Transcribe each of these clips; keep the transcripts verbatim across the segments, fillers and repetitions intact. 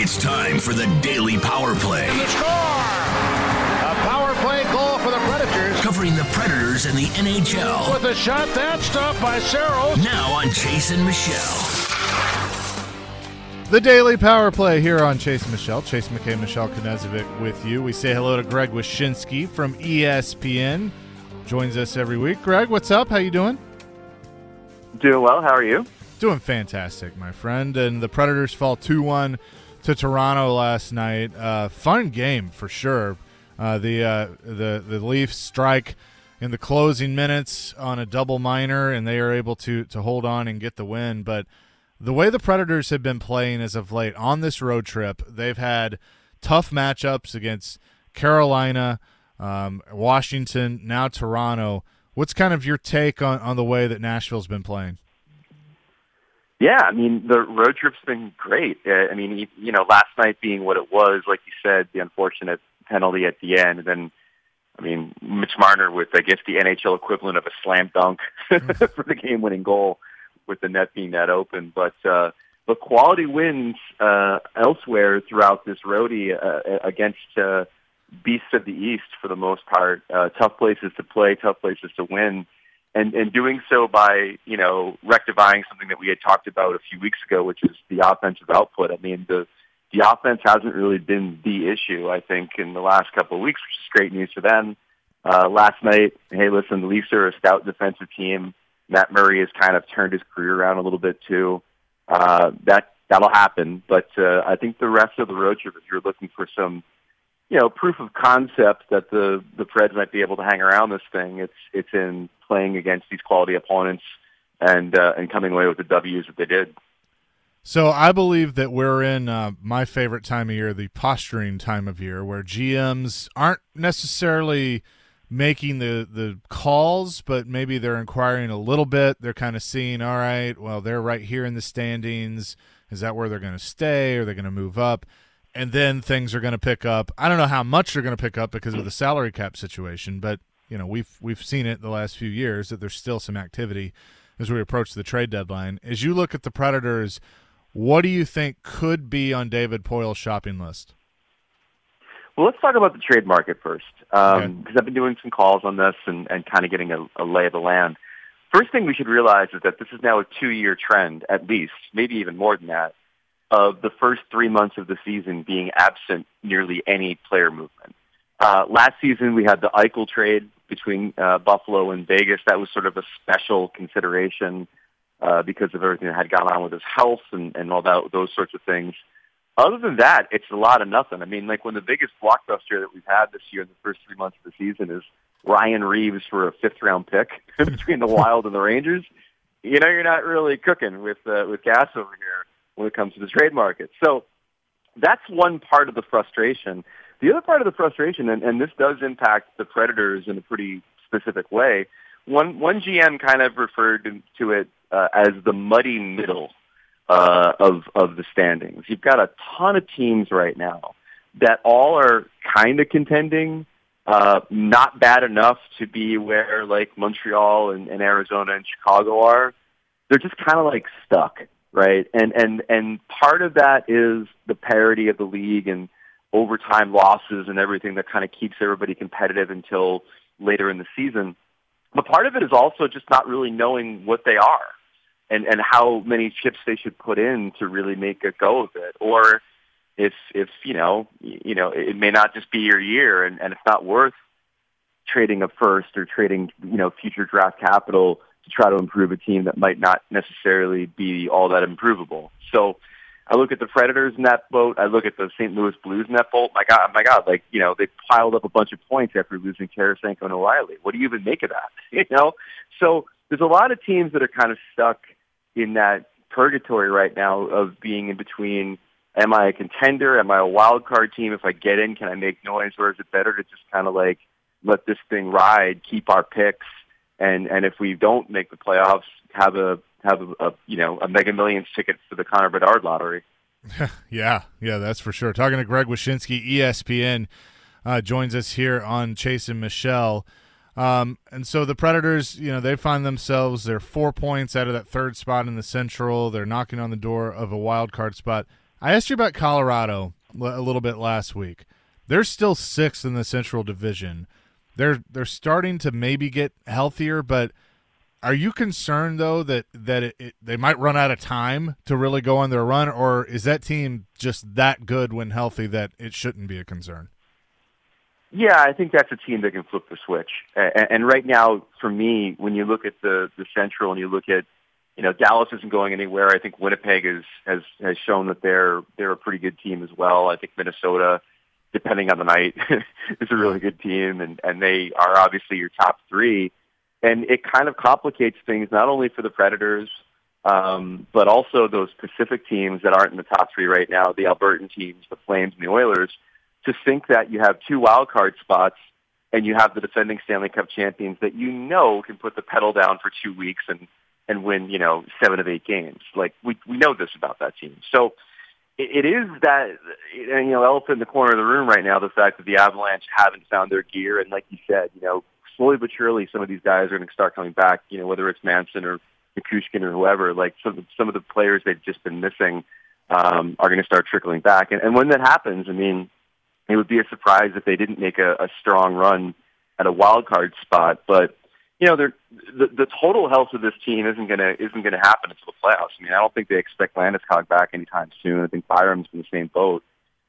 It's time for the Daily Power Play. And the score! A power play goal for the Predators. Covering the Predators and the N H L. With a shot, that's stopped by Saros. Now on Chase and Michelle. The Daily Power Play here on Chase and Michelle. Chase McKay, Michelle Knezovic with you. We say hello to Greg Wyshynski from E S P N. Joins us every week. Greg, what's up? How you doing? Doing well. How are you? Doing fantastic, my friend. And the Predators fall two one to Toronto last night. Uh, fun game for sure. Uh, the uh, the the Leafs strike in the closing minutes on a double minor, and they are able to to hold on and get the win. But the way the Predators have been playing as of late on this road trip, they've had tough matchups against Carolina, um, Washington, now Toronto. What's kind of your take on, on the way that Nashville's been playing? Yeah, I mean, the road trip's been great. Uh, I mean, you, you know, last night being what it was, like you said, the unfortunate penalty at the end, and then, I mean, Mitch Marner with, I guess, the N H L equivalent of a slam dunk for the game-winning goal with the net being that open. But uh, but quality wins uh, elsewhere throughout this roadie uh, against uh, beasts of the East for the most part. Uh, tough places to play, tough places to win. And, and doing so by, you know, rectifying something that we had talked about a few weeks ago, which is the offensive output. I mean, the the offense hasn't really been the issue, I think, in the last couple of weeks, which is great news for them. Uh, last night, hey, listen, the Leafs are a stout defensive team. Matt Murray has kind of turned his career around a little bit, too. Uh, that, that'll happen. But uh, I think the rest of the road trip, if you're looking for some, you know, proof of concept that the the Preds might be able to hang around this thing, it's it's in playing against these quality opponents and uh, and coming away with the W's that they did. So I believe that we're in uh, my favorite time of year, the posturing time of year, where G Ms aren't necessarily making the, the calls, but maybe they're inquiring a little bit. They're kind of seeing, all right, well, they're right here in the standings. Is that where they're going to stay? Are they going to move up? And then things are going to pick up. I don't know how much they're going to pick up because of the salary cap situation, but you know we've we've seen it the last few years that there's still some activity as we approach the trade deadline. As you look at the Predators, what do you think could be on David Poile's shopping list? Well, let's talk about the trade market first, because um, okay. I've been doing some calls on this and, and kind of getting a, a lay of the land. First thing we should realize is that this is now a two-year trend, at least, maybe even more than that, of the first three months of the season being absent nearly any player movement. Uh, last season, we had the Eichel trade between uh, Buffalo and Vegas. That was sort of a special consideration uh, because of everything that had gone on with his health and, and all that, those sorts of things. Other than that, it's a lot of nothing. I mean, like when the biggest blockbuster that we've had this year in the first three months of the season is Ryan Reeves for a fifth-round pick between the Wild and the Rangers, you know you're not really cooking with uh, with gas over here when it comes to the trade market. So that's one part of the frustration. The other part of the frustration, and, and this does impact the Predators in a pretty specific way, one, one G M kind of referred to it uh, as the muddy middle uh, of, of the standings. You've got a ton of teams right now that all are kind of contending, uh, not bad enough to be where like Montreal and, and Arizona and Chicago are. They're just kind of like stuck. Right, and and and part of that is the parity of the league and overtime losses and everything that kind of keeps everybody competitive until later in the season. But part of it is also just not really knowing what they are and and how many chips they should put in to really make a go of it. Or if if you know you know it may not just be your year, and, and it's not worth trading a first or trading you know future draft capital to try to improve a team that might not necessarily be all that improvable. So I look at the Predators in that boat. I look at the Saint Louis Blues in that boat. My God, my God, like, you know, they piled up a bunch of points after losing Tarasenko and O'Reilly. What do you even make of that? You know? So there's a lot of teams that are kind of stuck in that purgatory right now of being in between, am I a contender? Am I a wild card team? If I get in, can I make noise? Or is it better to just kind of like let this thing ride, keep our picks, And and if we don't make the playoffs, have a have a, a you know a Mega Millions ticket for the Connor Bedard lottery. yeah, yeah, that's for sure. Talking to Greg Wyshynski, E S P N, uh, joins us here on Chase and Michelle. Um, and so the Predators, you know, they find themselves, they're four points out of that third spot in the Central. They're knocking on the door of a wild card spot. I asked you about Colorado a little bit last week. They're still sixth in the Central Division. They're they're starting to maybe get healthier, but are you concerned though that that it, it, they might run out of time to really go on their run, or is that team just that good when healthy that it shouldn't be a concern? Yeah, I think that's a team that can flip the switch. And, and right now, for me, when you look at the, the Central and you look at, you know, Dallas isn't going anywhere. I think Winnipeg is, has has shown that they're they're a pretty good team as well. I think Minnesota, depending on the night, is a really good team, and, and they are obviously your top three. And it kind of complicates things not only for the Predators, um, but also those Pacific teams that aren't in the top three right now, the Albertan teams, the Flames and the Oilers, to think that you have two wild card spots and you have the defending Stanley Cup champions that you know can put the pedal down for two weeks and, and win, you know, seven of eight games. Like, we we know this about that team. So it, it is that, you know, elephant in the corner of the room right now, the fact that the Avalanche haven't found their gear. And like you said, you know, slowly but surely some of these guys are going to start coming back, you know, whether it's Manson or Kukushkin or whoever. Like, some of the, some of the players they've just been missing um, are going to start trickling back. And, and when that happens, I mean, it would be a surprise if they didn't make a, a strong run at a wild card spot. But you know, the the total health of this team isn't gonna isn't gonna happen until the playoffs. I mean, I don't think they expect Landeskog back anytime soon. I think Byram's in the same boat.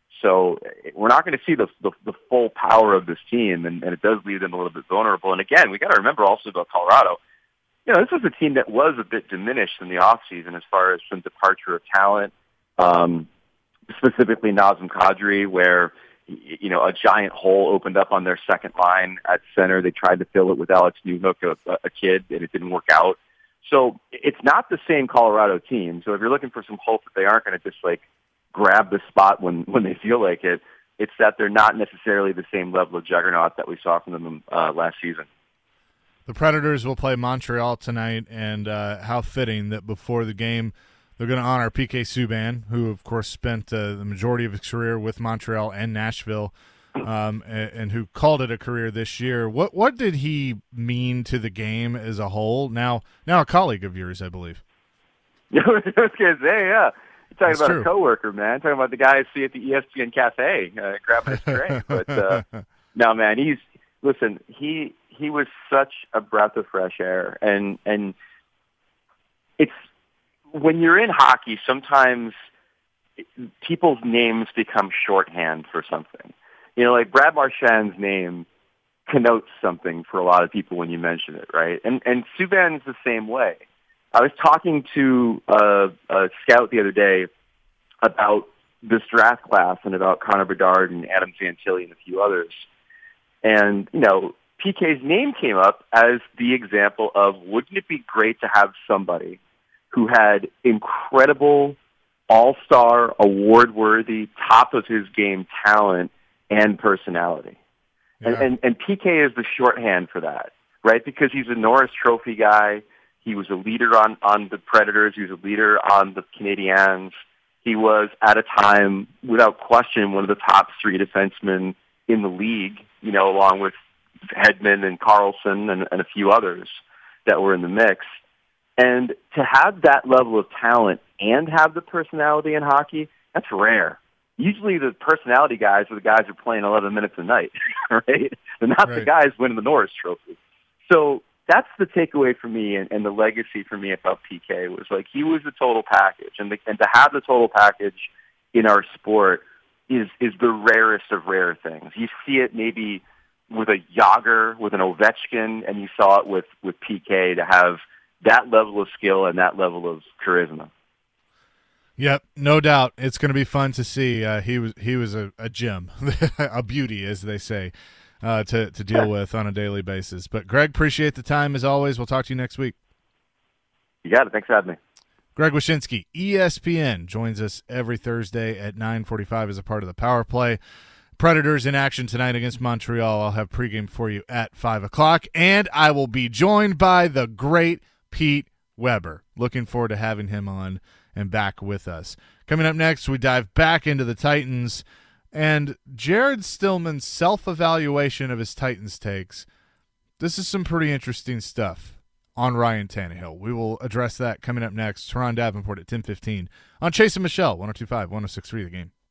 So we're not going to see the, the the full power of this team, and, and it does leave them a little bit vulnerable. And again, we got to remember also about Colorado. You know, this was a team that was a bit diminished in the offseason as far as some departure of talent, um, specifically Nazem Kadri, where you know, a giant hole opened up on their second line at center. They tried to fill it with Alex Newhook, a, a kid, and it didn't work out. So it's not the same Colorado team. So if you're looking for some hope that they aren't going to just, like, grab the spot when, when they feel like it, it's that they're not necessarily the same level of juggernaut that we saw from them uh, last season. The Predators will play Montreal tonight, and uh, how fitting that before the game they're going to honor P K Subban, who, of course, spent uh, the majority of his career with Montreal and Nashville, um, and, and who called it a career this year. What what did he mean to the game as a whole? Now, now a colleague of yours, I believe. I was going to say, yeah. You're talking That's about true. a coworker, man. Talking about the guy I see at the E S P N Cafe, uh, grabbing his drink. But uh, no, man, he's listen. He he was such a breath of fresh air, and and it's. When you're in hockey, sometimes people's names become shorthand for something. You know, like Brad Marchand's name connotes something for a lot of people when you mention it, right? And and Subban's the same way. I was talking to a, a scout the other day about this draft class and about Connor Bedard and Adam Fantilli and a few others. And, you know, P K's name came up as the example of, wouldn't it be great to have somebody who had incredible, all-star, award-worthy, top-of-his-game talent and personality. Yeah. And, and, and P K is the shorthand for that, right? Because he's a Norris Trophy guy. He was a leader on, on the Predators. He was a leader on the Canadiens. He was, at a time, without question, one of the top three defensemen in the league, you know, along with Hedman and Carlson and, and a few others that were in the mix. And to have that level of talent and have the personality in hockey, that's rare. Usually the personality guys are the guys who are playing eleven minutes a night, right? They're not right. the guys winning the Norris Trophy. So that's the takeaway for me, and, and the legacy for me about P K was like he was the total package. And, the, and to have the total package in our sport is, is the rarest of rare things. You see it maybe with a Yager, with an Ovechkin, and you saw it with, with P K to have that level of skill and that level of charisma. Yep, no doubt. It's going to be fun to see. Uh, he was he was a, a gem, a beauty, as they say, uh, to, to deal with on a daily basis. But, Greg, appreciate the time, as always. We'll talk to you next week. You got it. Thanks for having me. Greg Wyshynski, E S P N, joins us every Thursday at nine forty-five as a part of the Power Play. Predators in action tonight against Montreal. I'll have pregame for you at five o'clock, and I will be joined by the great Pete Weber. Looking forward to having him on and back with us. Coming up next, we dive back into the Titans and Jared Stillman's self-evaluation of his Titans takes. This is some pretty interesting stuff. on Ryan Tannehill? We will address that coming up next. Teron Davenport at ten fifteen on Chase and Michelle, one oh two point five, one oh six point three The Game.